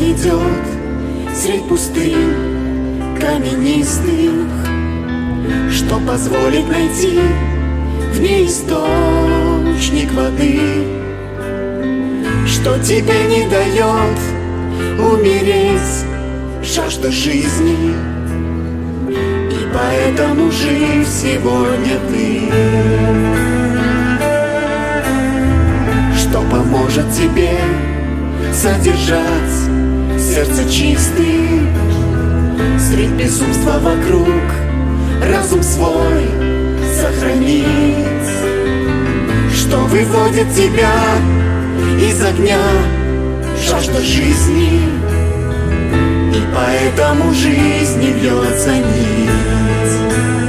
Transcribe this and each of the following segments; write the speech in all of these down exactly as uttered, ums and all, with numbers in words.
идет средь пустынь каменистых, что позволит найти в ней источник воды, что тебе не дает умереть жажда жизни. И поэтому жив сегодня ты, что поможет тебе содержать сердце чистым средь безумства вокруг, разум свой сохранить, что выводит тебя из огня жажда жизни. И поэтому жизни льется нить,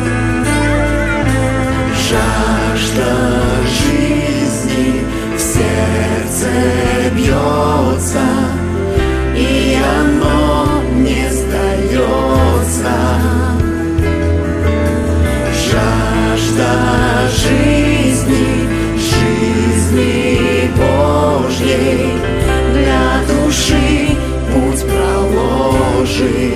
жажда жизни в сердце бьется, и оно не сдается. Жажда жизни, жизни Божьей для души путь проложи.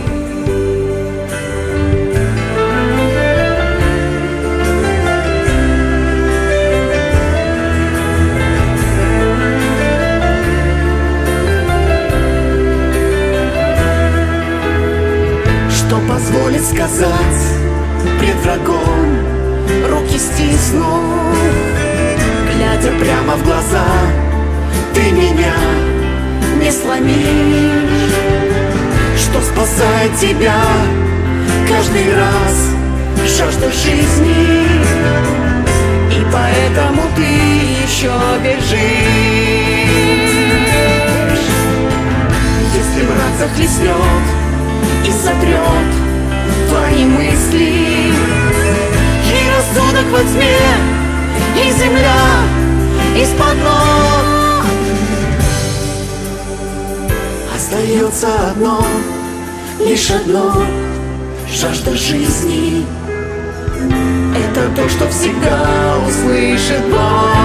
Что позволит сказать пред врагом, руки стиснув, глядя прямо в глаза: ты меня не сломишь, что спасает тебя каждый раз жажда жизни. И поэтому ты еще бежишь. Если мрак захлестнет и сотрет твои мысли, и рассудок во тьме, и земля из-под ног, остается одно, лишь одно — жажда жизни. Это то, что всегда услышит Бог.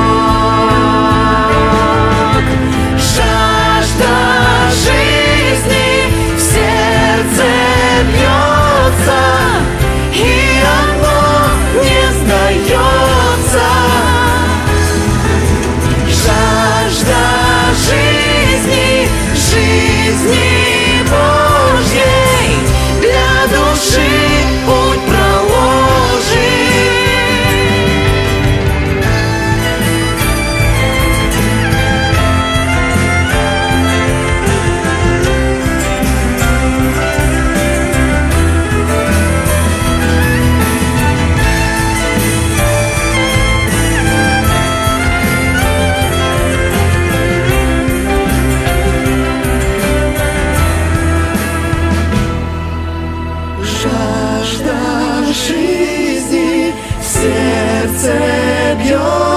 Жажда жизни в сердце бьется, и оно не сдается. Жажда жизни, жизни Божьей для души путь проложи. Жажда жизни в сердце бьет.